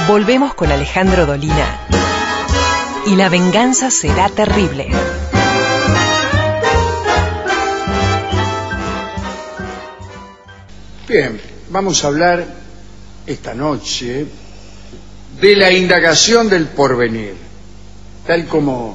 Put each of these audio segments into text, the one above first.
Volvemos con Alejandro Dolina y la venganza será terrible. Bien, vamos a hablar esta noche de la indagación del porvenir, tal como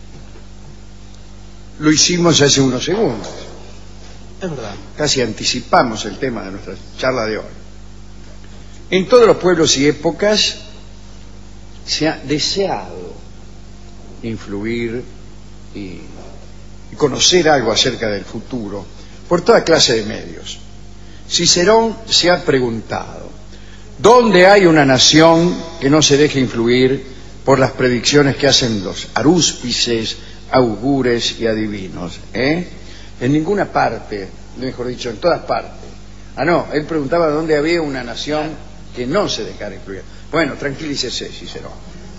lo hicimos hace unos segundos. Es verdad. Casi anticipamos el tema de nuestra charla de hoy. En todos los pueblos y épocas se ha deseado influir y conocer algo acerca del futuro por toda clase de medios. Cicerón se ha preguntado: ¿dónde hay una nación que no se deje influir por las predicciones que hacen los arúspices, augures y adivinos? En ninguna parte, mejor dicho, en todas partes. No, él preguntaba dónde había una nación que no se dejara influir. Bueno, tranquilícese, Cicerón.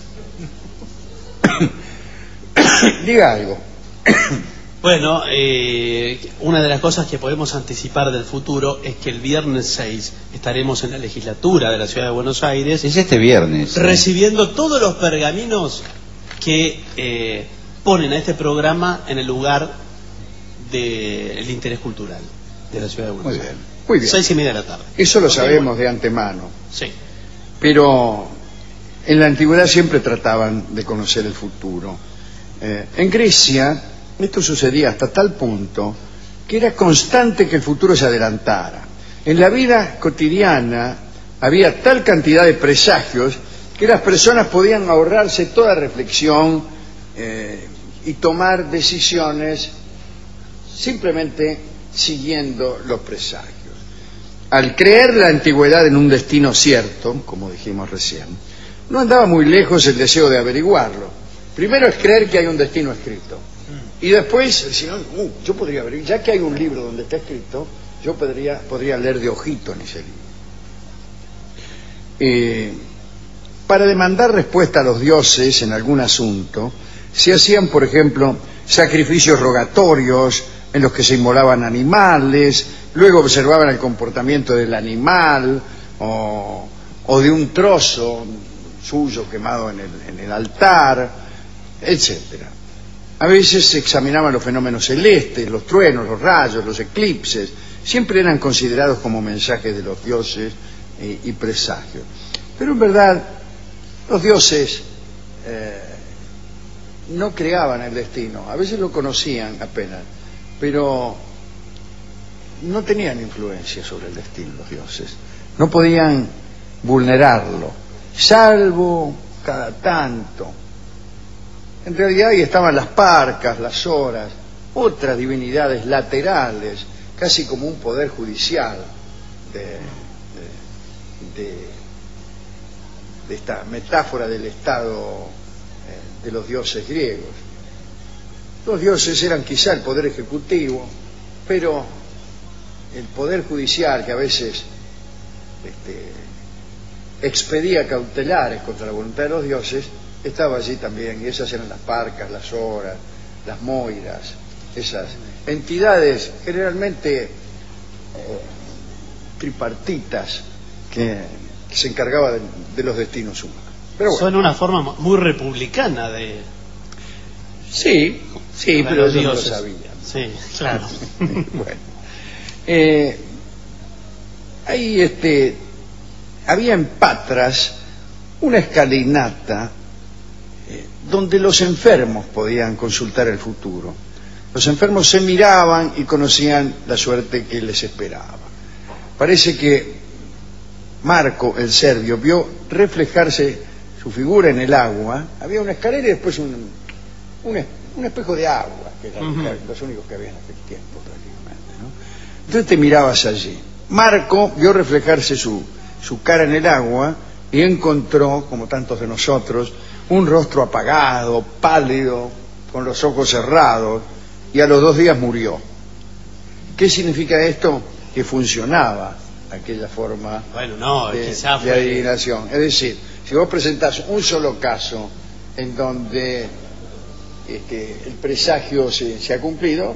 Diga algo. Bueno, una de las cosas que podemos anticipar del futuro es que el viernes 6 estaremos en la legislatura de la Ciudad de Buenos Aires. Es este viernes. Recibiendo todos los pergaminos que ponen a este programa en el lugar del interés cultural de la Ciudad de Buenos Aires. Muy bien. 6:30 de la tarde. Eso lo sabemos de antemano. Sí. Pero en la antigüedad siempre trataban de conocer el futuro. En Grecia esto sucedía hasta tal punto que era constante que el futuro se adelantara. En la vida cotidiana había tal cantidad de presagios que las personas podían ahorrarse toda reflexión y tomar decisiones simplemente siguiendo los presagios. Al creer la antigüedad en un destino cierto, como dijimos recién, no andaba muy lejos el deseo de averiguarlo. Primero es creer que hay un destino escrito. Y después, si no, yo podría averiguar, ya que hay un libro donde está escrito, yo podría leer de ojito en ese libro. Para demandar respuesta a los dioses en algún asunto, se hacían, por ejemplo, sacrificios rogatorios en los que se inmolaban animales, luego observaban el comportamiento del animal o de un trozo suyo quemado en el altar, etcétera. A veces se examinaban los fenómenos celestes, los truenos, los rayos, los eclipses. Siempre eran considerados como mensajes de los dioses y presagios. Pero en verdad, los dioses no creaban el destino. A veces lo conocían apenas, pero no tenían influencia sobre el destino los dioses. No podían vulnerarlo, salvo cada tanto. En realidad ahí estaban las parcas, las horas, otras divinidades laterales, casi como un poder judicial de esta metáfora del estado de los dioses griegos. Los dioses eran quizá el poder ejecutivo, pero el poder judicial, que a veces expedía cautelares contra la voluntad de los dioses, estaba allí también, y esas eran las parcas, las horas, las moiras, esas entidades generalmente tripartitas que se encargaban de los destinos humanos. Pero bueno. Son una forma muy republicana de... Sí, pero ellos no lo sabían. Sí, claro. Bueno, ahí había en Patras una escalinata donde los enfermos podían consultar el futuro. Los enfermos se miraban y conocían la suerte que les esperaba. Parece que Marco, el serbio, vio reflejarse su figura en el agua. Había una escalera y después un espejo de agua, que eran los únicos que había en aquel tiempo prácticamente, ¿no? Entonces te mirabas allí. Marco vio reflejarse su cara en el agua y encontró, como tantos de nosotros, un rostro apagado, pálido, con los ojos cerrados, y a los 2 días murió. ¿Qué significa esto? Que funcionaba aquella forma de adivinación. Es decir, si vos presentás un solo caso en donde el presagio se ha cumplido,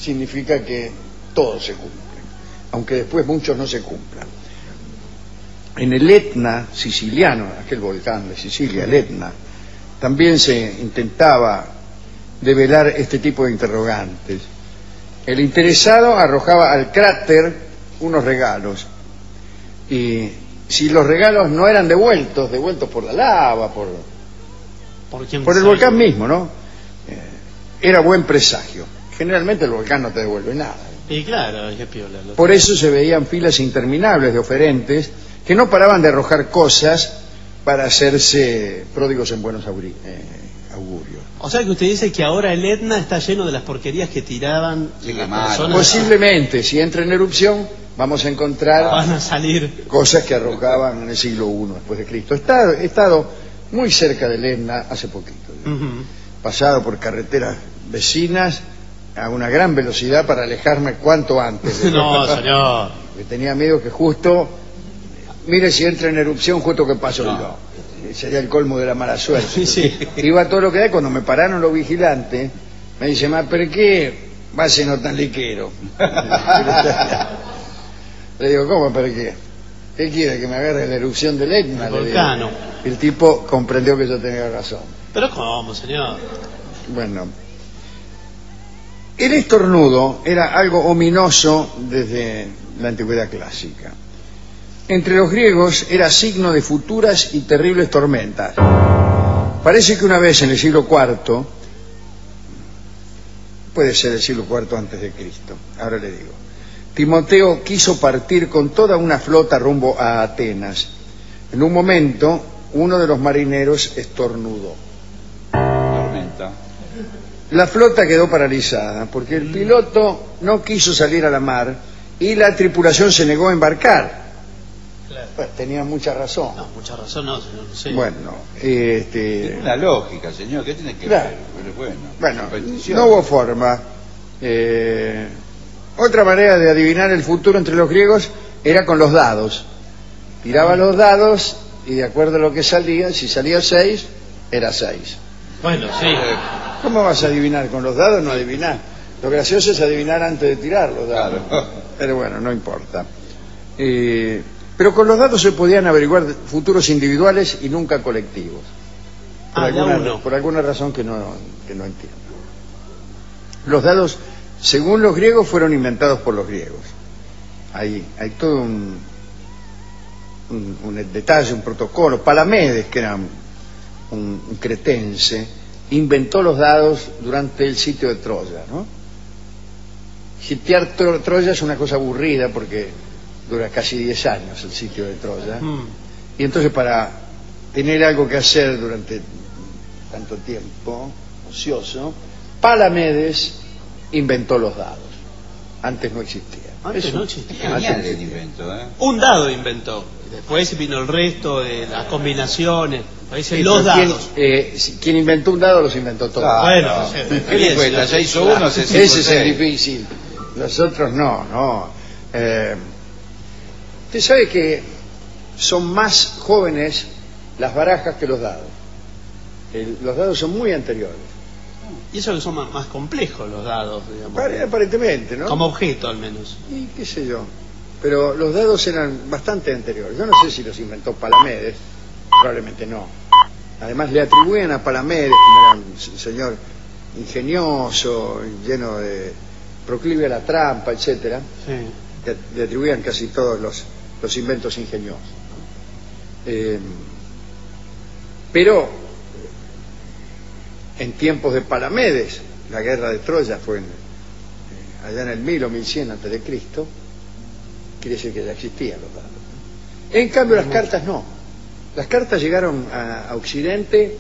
significa que todos se cumplen, aunque después muchos no se cumplan. En el Etna siciliano, aquel volcán de Sicilia, el Etna, también se intentaba develar este tipo de interrogantes. El interesado arrojaba al cráter unos regalos, y si los regalos no eran devueltos por la lava, por el volcán mismo, ¿no? Era buen presagio. Generalmente el volcán no te devuelve nada. Y claro, qué piola. Por eso se veían filas interminables de oferentes que no paraban de arrojar cosas para hacerse pródigos en buenos augurios. O sea que usted dice que ahora el Etna está lleno de las porquerías que tiraban las personas. Posiblemente, si entra en erupción, vamos a encontrar van a salir cosas que arrojaban en el siglo I después de Cristo. He estado muy cerca del Etna hace poquito. Pasado por carreteras vecinas a una gran velocidad para alejarme cuanto antes. No, señor. Porque tenía miedo que justo, mire si entra en erupción justo que paso yo. Sería el colmo de la mala suerte. Sí. Iba todo lo que da. Cuando me pararon los vigilantes, me dice, ¿pero qué va a ser no tan liquero? Le digo, ¿cómo, pero qué? ¿Qué quiere, que me agarre la erupción del Etna? El volcán. El tipo comprendió que yo tenía razón. ¿Pero cómo, señor? Bueno, el estornudo era algo ominoso desde la antigüedad clásica. Entre los griegos era signo de futuras y terribles tormentas. Parece que una vez en el siglo IV, puede ser el siglo IV antes de Cristo, ahora le digo, Timoteo quiso partir con toda una flota rumbo a Atenas. En un momento, uno de los marineros estornudó. Tormenta. La flota quedó paralizada porque el piloto no quiso salir a la mar y la tripulación se negó a embarcar. Claro. Pues tenía mucha razón. No, mucha razón no, señor. Sí. Bueno, Tiene una lógica, señor, ¿qué tiene que claro. ver? Bueno, no hubo forma. Otra manera de adivinar el futuro entre los griegos era con los dados. Tiraba los dados y de acuerdo a lo que salía, si salía 6, era 6. Bueno, sí. ¿Cómo vas a adivinar? Con los dados no adivinás. Lo gracioso es adivinar antes de tirar los dados. Claro. Pero bueno, no importa. Pero con los dados se podían averiguar futuros individuales y nunca colectivos. Por alguna razón que no entiendo. Los dados, según los griegos, fueron inventados por los griegos. Hay todo un detalle, un protocolo. Palamedes, que era un cretense, inventó los dados durante el sitio de Troya, ¿no? Sitiar Troya es una cosa aburrida porque dura casi 10 años el sitio de Troya. Y entonces, para tener algo que hacer durante tanto tiempo ocioso, Palamedes inventó los dados. Antes no existía. Antes no existía. Genial el invento, ¿eh? Un dado inventó. Después vino el resto de las combinaciones. Los dados. Quien inventó un dado los inventó todos. Bueno, ¿qué cuenta? Ya hizo uno, ese es el difícil. Los otros no. Usted sabe que son más jóvenes las barajas que los dados. Los dados son muy anteriores. Y eso que son más complejos los dados, digamos. Aparentemente, ¿no? Como objeto, al menos. Y qué sé yo. Pero los dados eran bastante anteriores. Yo no sé si los inventó Palamedes, probablemente no. Además le atribuyen a Palamedes, como era un señor ingenioso, lleno de proclive a la trampa, etcétera. Sí. Le atribuían casi todos los inventos ingeniosos. Pero en tiempos de Palamedes, la guerra de Troya fue allá en el 1000 o 1100 antes de Cristo, quiere decir que ya existían los dados. En cambio las cartas no. Las cartas llegaron a Occidente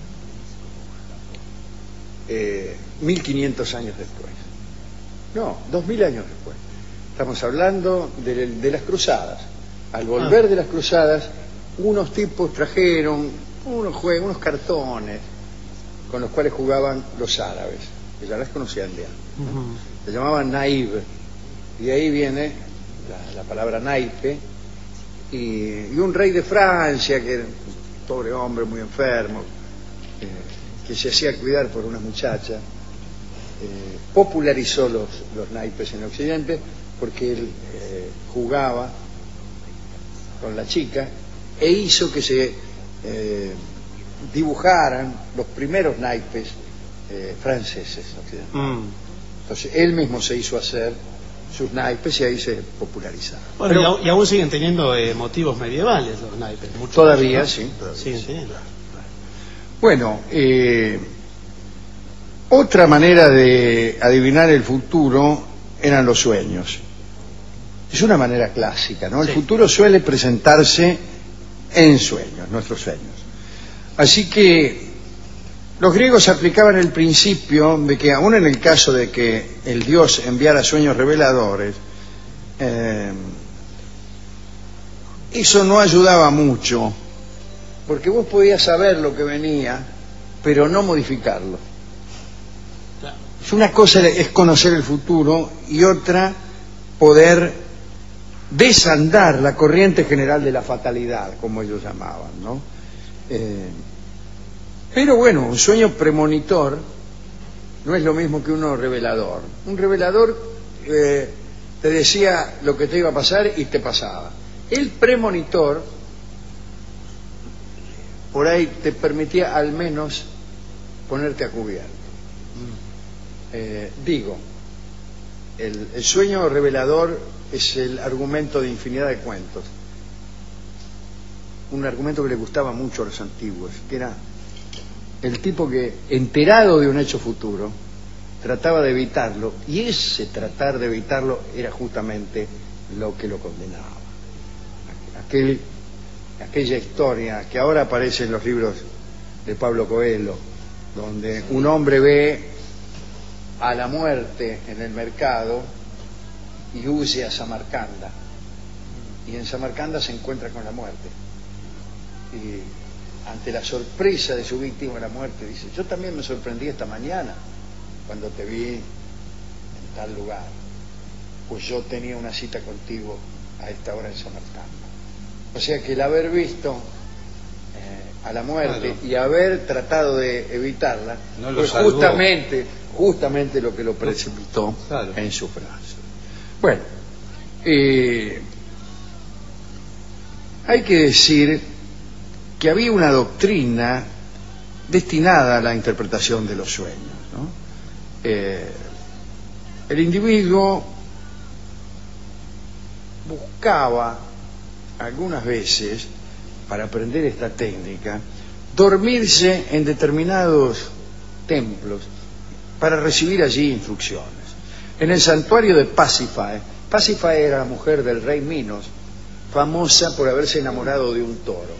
1500 años después. No, 2000 años después. Estamos hablando de las cruzadas. Al volver de las cruzadas, unos tipos trajeron unos cartones con los cuales jugaban los árabes, que ya las conocían de antes. Se llamaban naib, y ahí viene la palabra naipe, y un rey de Francia, que era un pobre hombre muy enfermo, que se hacía cuidar por una muchacha, popularizó los naipes en Occidente porque él jugaba con la chica e hizo que se dibujaran los primeros naipes franceses. Entonces él mismo se hizo hacer sus naipes y ahí se popularizaron. Bueno, pero, y aún siguen teniendo motivos medievales los naipes. Todavía, ¿no? Sí. Siguen teniendo. Bueno, otra manera de adivinar el futuro eran los sueños. Es una manera clásica, ¿no? El futuro suele presentarse en sueños, nuestros sueños. Así que los griegos aplicaban el principio de que aún en el caso de que el dios enviara sueños reveladores, eso no ayudaba mucho, porque vos podías saber lo que venía, pero no modificarlo. Una cosa es conocer el futuro y otra poder desandar la corriente general de la fatalidad, como ellos llamaban, ¿no? Pero bueno, un sueño premonitor no es lo mismo que uno revelador. Un revelador te decía lo que te iba a pasar y te pasaba. El premonitor por ahí te permitía al menos ponerte a cubierto. El sueño revelador es el argumento de infinidad de cuentos. Un argumento que le gustaba mucho a los antiguos, que era el tipo que, enterado de un hecho futuro, trataba de evitarlo, y ese tratar de evitarlo era justamente lo que lo condenaba. Aquella historia que ahora aparece en los libros de Pablo Coelho, donde un hombre ve a la muerte en el mercado y huye a Samarcanda, y en Samarcanda se encuentra con la muerte, y ante la sorpresa de su víctima, la muerte dice: yo también me sorprendí esta mañana cuando te vi en tal lugar, pues yo tenía una cita contigo a esta hora en Samarcanda. O sea que el haber visto a la muerte, claro, y haber tratado de evitarla, no pues justamente lo que lo precipitó, claro, en su brazo. Bueno, hay que decir que había una doctrina destinada a la interpretación de los sueños, ¿no? El individuo buscaba algunas veces, para aprender esta técnica, dormirse en determinados templos para recibir allí instrucciones. En el santuario de Pasífae era la mujer del rey Minos, famosa por haberse enamorado de un toro.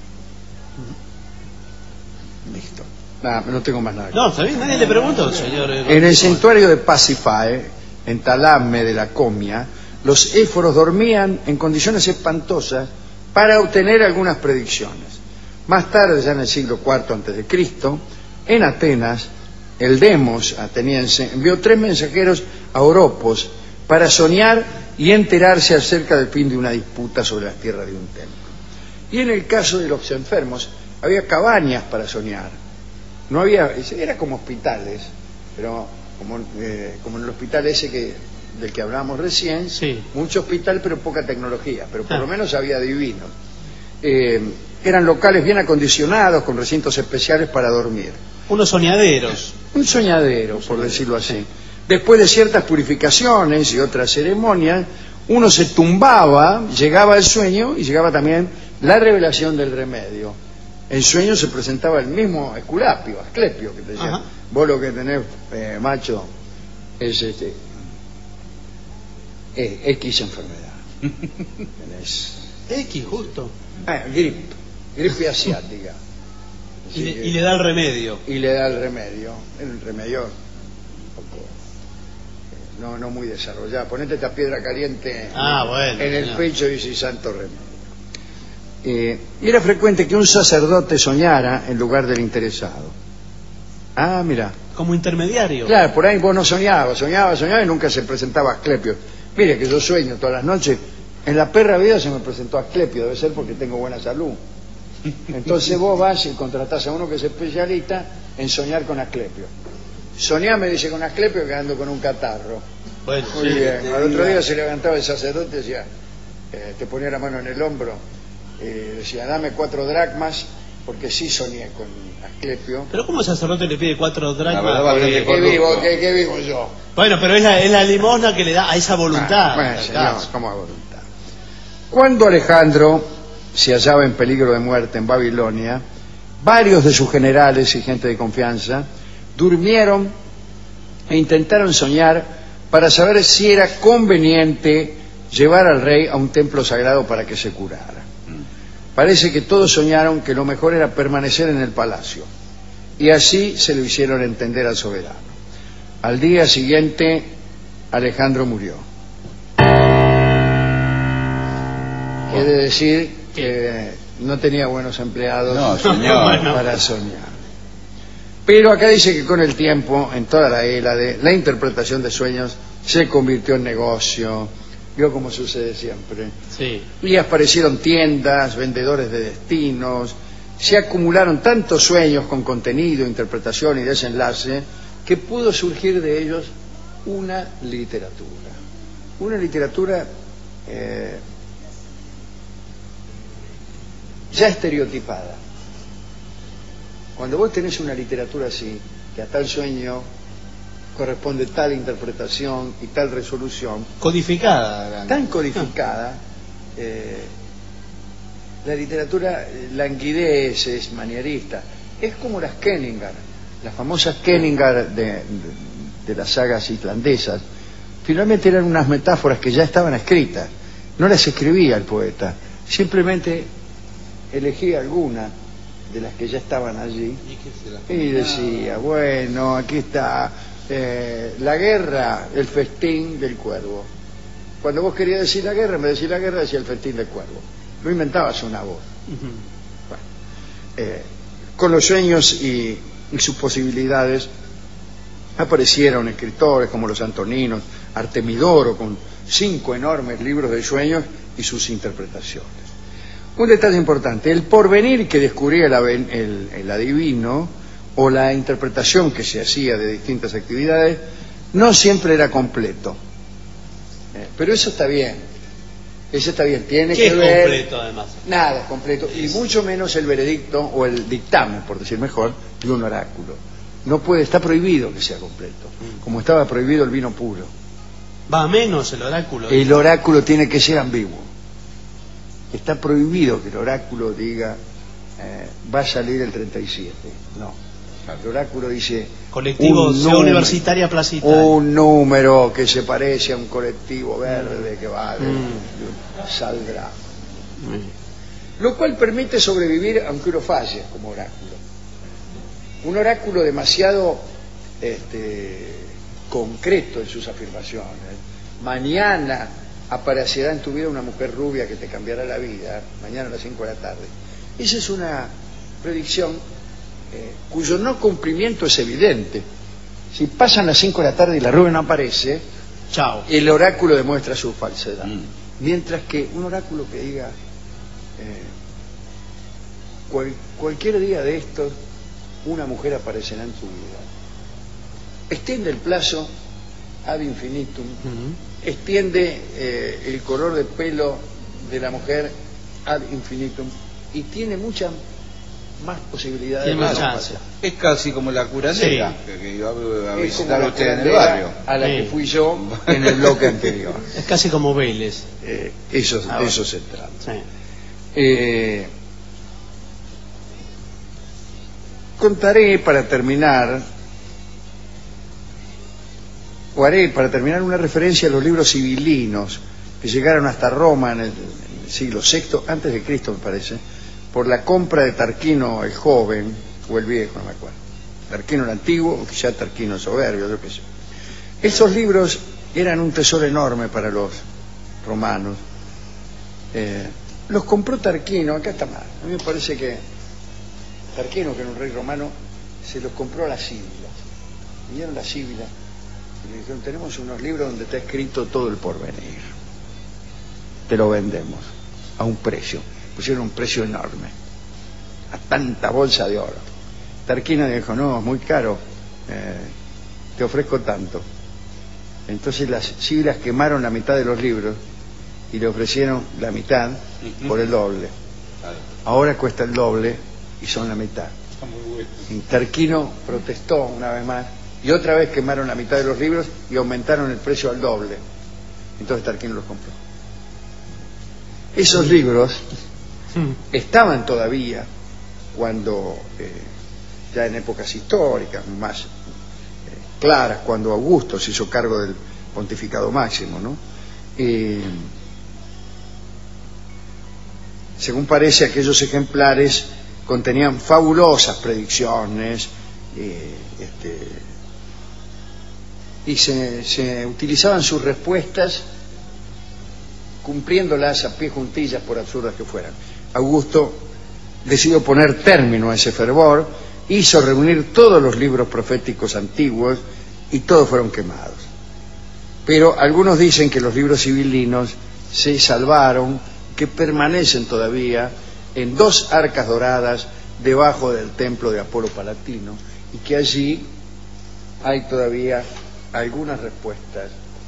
Listo. No tengo más nada. No, ¿sabés? Nadie le preguntó, señor. En el santuario de Pasífae, en Talame de la Comia, los éforos dormían en condiciones espantosas para obtener algunas predicciones. Más tarde, ya en el siglo IV a.C., en Atenas, el Demos ateniense envió 3 mensajeros a Oropos para soñar y enterarse acerca del fin de una disputa sobre las tierras de un templo. Y en el caso de los enfermos, había cabañas para soñar. No había, era como hospitales, pero como en el hospital ese del que hablábamos recién, sí, mucho hospital pero poca tecnología, pero por lo menos había divinos. Eran locales bien acondicionados, con recintos especiales para dormir. Unos soñaderos. Un soñadero, por decirlo así. Después de ciertas purificaciones y otras ceremonias, uno se tumbaba, llegaba el sueño y llegaba también la revelación del remedio. En sueño se presentaba el mismo Esculapio, Asclepio, que te decía: vos lo que tenés, macho, es X enfermedad. Tenés X, justo. Gripe asiática. Y le da el remedio. Y le da el remedio. El remedio no muy desarrollado. Ponete esta piedra caliente en el pecho y si santo remedio. Y era frecuente que un sacerdote soñara en lugar del interesado. Mira. Como intermediario. Claro, por ahí vos no soñabas y nunca se presentaba Asclepio. Mire que yo sueño todas las noches. En la perra vida se me presentó Asclepio, debe ser porque tengo buena salud. Entonces vos vas y contratás a uno que es especialista en soñar con Asclepio. Soñá, me dice, con Asclepio, que ando con un catarro. Bueno, muy bien. Al otro día se levantaba el sacerdote y decía: te ponía la mano en el hombro, decía, dame 4 dracmas, porque sí soñé con Asclepio. Pero ¿cómo el sacerdote le pide 4 dracmas? ¿Qué vivo yo? Bueno, pero es la limosna que le da a esa voluntad. Bueno, señor, ¿cómo a voluntad? Cuando Alejandro se hallaba en peligro de muerte en Babilonia, varios de sus generales y gente de confianza durmieron e intentaron soñar para saber si era conveniente llevar al rey a un templo sagrado para que se curara. Parece que todos soñaron que lo mejor era permanecer en el palacio, y así se lo hicieron entender al soberano. Al día siguiente, Alejandro murió. Quiere decir que no tenía buenos empleados para soñar. Pero acá dice que con el tiempo, en toda la Hélade, la interpretación de sueños se convirtió en negocio. Vio cómo sucede siempre. Sí. Y aparecieron tiendas, vendedores de destinos, se acumularon tantos sueños con contenido, interpretación y desenlace, que pudo surgir de ellos una literatura. Una literatura ya estereotipada. Cuando vos tenés una literatura así, que a tal sueño corresponde tal interpretación y tal resolución, codificada, tan codificada, la literatura languidece, es manierista, es como las Kenningar, las famosas Kenningar de las sagas islandesas. Finalmente eran unas metáforas que ya estaban escritas, no las escribía el poeta, simplemente elegía alguna de las que ya estaban allí y decía, bueno, aquí está la guerra, el festín del cuervo. Cuando vos querías decir la guerra, en vez de decir la guerra, decía el festín del cuervo. No inventabas una voz. Bueno, con los sueños y sus posibilidades aparecieron escritores como los Antoninos, Artemidoro, con 5 enormes libros de sueños y sus interpretaciones. Un detalle importante, el porvenir que descubría el adivino o la interpretación que se hacía de distintas actividades no siempre era completo. Pero eso está bien. Eso está bien. Tiene que ver. Completo, además. Nada es completo. Y mucho menos el veredicto o el dictamen, por decir mejor, de un oráculo. No puede, está prohibido que sea completo. Como estaba prohibido el vino puro. Va menos el oráculo. El oráculo tiene que ser ambiguo. Está prohibido que el oráculo diga va a salir el 37. No. El oráculo dice colectivo Ciudad Universitaria Plaza Italia. Un número que se parece a un colectivo verde que va saldrá. Lo cual permite sobrevivir aunque uno falle como oráculo. Un oráculo demasiado concreto en sus afirmaciones. Mañana aparecerá en tu vida una mujer rubia que te cambiará la vida, mañana a las 5 de la tarde. Esa es una predicción cuyo no cumplimiento es evidente. Si pasan las 5 de la tarde y la rubia no aparece, chao, el oráculo demuestra su falsedad. Mientras que un oráculo que diga cualquier día de estos una mujer aparecerá en tu vida, extiende el plazo ad infinitum, extiende el color de pelo de la mujer ad infinitum y tiene mucha más posibilidades de chance. Es casi como la curandera que iba a visitar usted en el barrio, a la que fui yo en el bloque anterior. Es casi como Vélez. De eso se trata. Contaré para terminar, o haré para terminar una referencia a los libros sibilinos que llegaron hasta Roma en el siglo VI antes de Cristo, me parece, por la compra de Tarquino el joven o el viejo, no me acuerdo. Tarquino el antiguo o quizá Tarquino el soberbio, yo qué sé. Esos libros eran un tesoro enorme para los romanos. Los compró Tarquino, acá está mal. A mí me parece que Tarquino, que era un rey romano, se los compró a las síbilas. Vinieron las síbilas y le dijeron, tenemos unos libros donde está escrito todo el porvenir. Te lo vendemos a un precio. Pusieron un precio enorme a tanta bolsa de oro. Tarquino dijo, no, es muy caro, te ofrezco tanto. Entonces las síbilas quemaron la mitad de los libros y le ofrecieron la mitad por el doble. Ahora cuesta el doble y son la mitad. Y Tarquino protestó una vez más y otra vez quemaron la mitad de los libros y aumentaron el precio al doble. Entonces Tarquino los compró. Esos libros estaban todavía cuando, ya en épocas históricas más claras, cuando Augusto se hizo cargo del pontificado máximo, ¿no? Según parece, aquellos ejemplares contenían fabulosas predicciones y se utilizaban sus respuestas cumpliéndolas a pie juntillas, por absurdas que fueran. Augusto decidió poner término a ese fervor, hizo reunir todos los libros proféticos antiguos y todos fueron quemados. Pero algunos dicen que los libros sibilinos se salvaron, que permanecen todavía en 2 arcas doradas debajo del templo de Apolo Palatino y que allí hay todavía algunas respuestas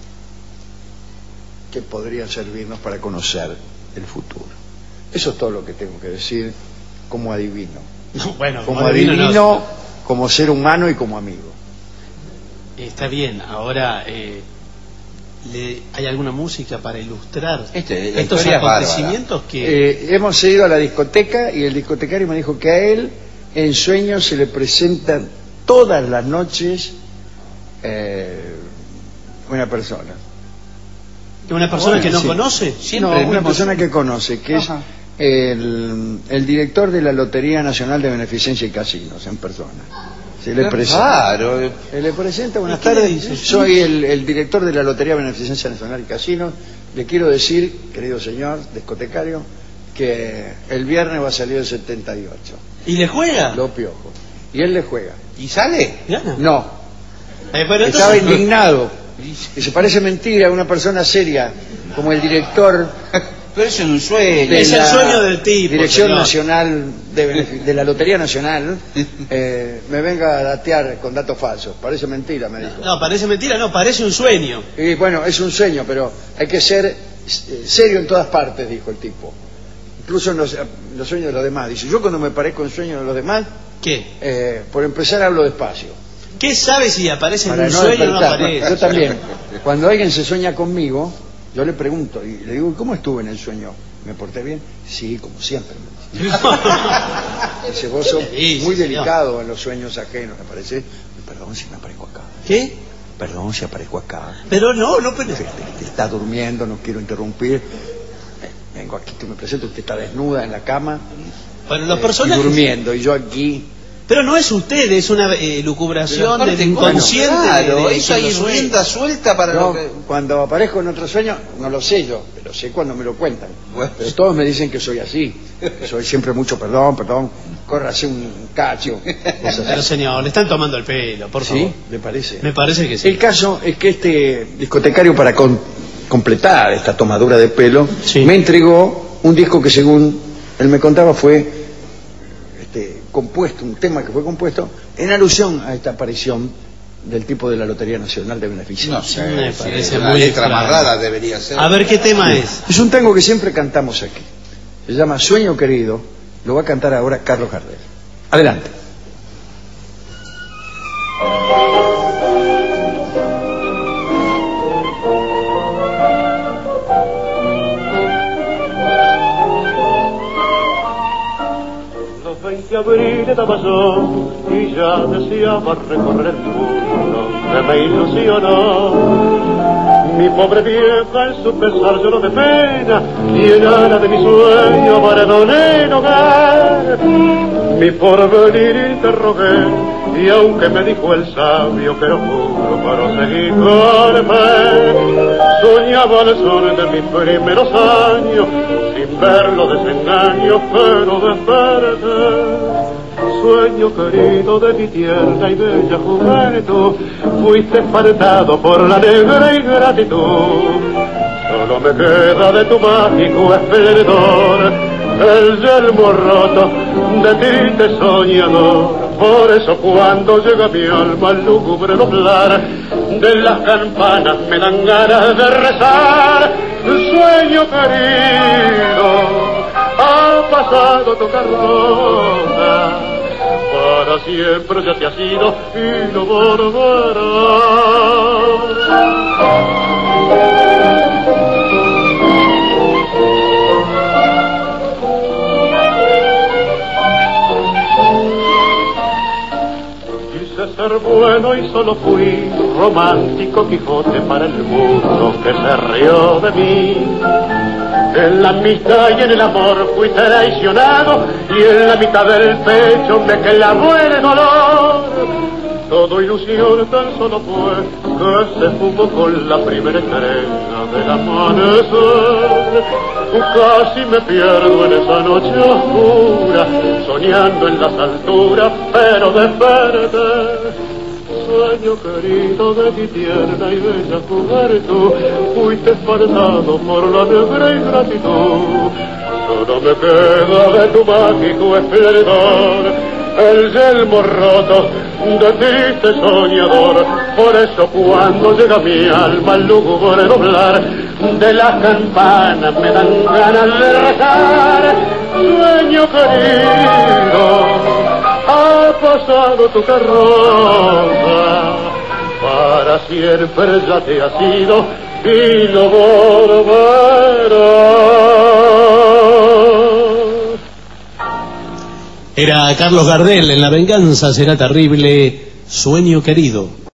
que podrían servirnos para conocer el futuro. Eso es todo lo que tengo que decir como adivino. Bueno, como adivino, no. Como ser humano y como amigo. Está bien, ahora ¿hay alguna música para ilustrar estos acontecimientos que... hemos ido a la discoteca y el discotecario me dijo que a él en sueños se le presentan todas las noches una persona. ¿Una persona que no conoce? Siempre no, una persona que conoce, que es el director de la Lotería Nacional de Beneficencia y Casinos en persona. Se le presenta. Claro. Se le presenta, buenas tardes, soy el director de la Lotería Beneficencia Nacional y Casinos. Le quiero decir, querido señor discotecario, que el viernes va a salir el 78. ¿Y le juega? Lo piojo. Y él le juega. ¿Y sale? ¿Gana? No. Pero estaba indignado. Y se parece mentira a una persona seria como el director. Pero eso es un sueño. Es el sueño del tipo. Dirección Nacional de la Lotería Nacional me venga a datear con datos falsos. Parece mentira, me dijo. No, parece mentira, no, parece un sueño. Y bueno, es un sueño, pero hay que ser serio en todas partes, dijo el tipo. Incluso en los sueños de los demás. Dice, yo cuando me parezco en sueños de los demás, ¿qué? Por empezar hablo despacio. ¿Qué sabe si aparece en un sueño o no aparece? Yo también. Cuando alguien se sueña conmigo, yo le pregunto y le digo, ¿cómo estuve en el sueño? ¿Me porté bien? Sí, como siempre. Dice, vos sos muy delicado en los sueños ajenos, me parece. Perdón si me aparezco acá. ¿Qué? Perdón si aparezco acá. Pero no. Usted está durmiendo, no quiero interrumpir. Vengo aquí, te me presento, usted está desnuda en la cama. Bueno, los personajes... Y durmiendo, y yo aquí... Pero no es usted, es una lucubración del inconsciente. Claro, eso hay rienda suelta para no, cuando aparezco en otro sueño, no lo sé yo, pero sé cuando me lo cuentan. Bueno. Pero todos me dicen que soy así, que soy siempre mucho perdón, córrase un cacho. Pero señor, le están tomando el pelo, por favor. ¿Sí? ¿Le parece? Me parece que sí. El caso es que este discotecario, para completar esta tomadura de pelo, me entregó un disco que, según él me contaba, fue compuesto, un tema que fue compuesto en alusión a esta aparición del tipo de la Lotería Nacional de Beneficencia. No sé, me parece una muy letra más rara debería ser. A ver qué tema es. Es un tango que siempre cantamos aquí. Se llama Sueño Querido. Lo va a cantar ahora Carlos Gardel. Adelante. Abril estaba yo y ya deseaba recorrer el mundo que me ilusionó. Mi pobre vieja en su pesar lloró de pena y en ala de mi sueño abandoné el hogar. Mi porvenir interrogué y aunque me dijo el sabio que lo juro para seguir con fe, soñaba el sol de mis primeros años sin ver los desengaños, pero desperté. Sueño querido de mi tierna y bella juventud, fuiste espantado por la negra ingratitud. Solo me queda de tu mágico esplendor el yelmo roto de triste soñador. Por eso cuando llega mi alma al lúgubre doblar de las campanas me dan ganas de rezar. Sueño querido, ha pasado tu carroza, para siempre ya te has ido y no volverás. Ser bueno y solo fui romántico Quijote para el mundo que se rió de mí. En la amistad y en el amor fui traicionado y en la mitad del pecho me clavó el dolor. Todo ilusión tan solo fue que se fumó con la primera estrella del amanecer. Casi me pierdo en esa noche oscura, soñando en las alturas, pero desperté. Sueño querido de mi tierna y bella juventud, fuiste espartado por la negra ingratitud. Solo me queda de tu mágico esplendor el yelmo roto de triste soñador. Por eso cuando llega mi alma al lúgubre doblar de las campanas me dan ganas de rezar. Sueño querido, ha pasado tu carroza, para siempre ya te has ido y no volverás. Era Carlos Gardel en La venganza será terrible, Sueño querido.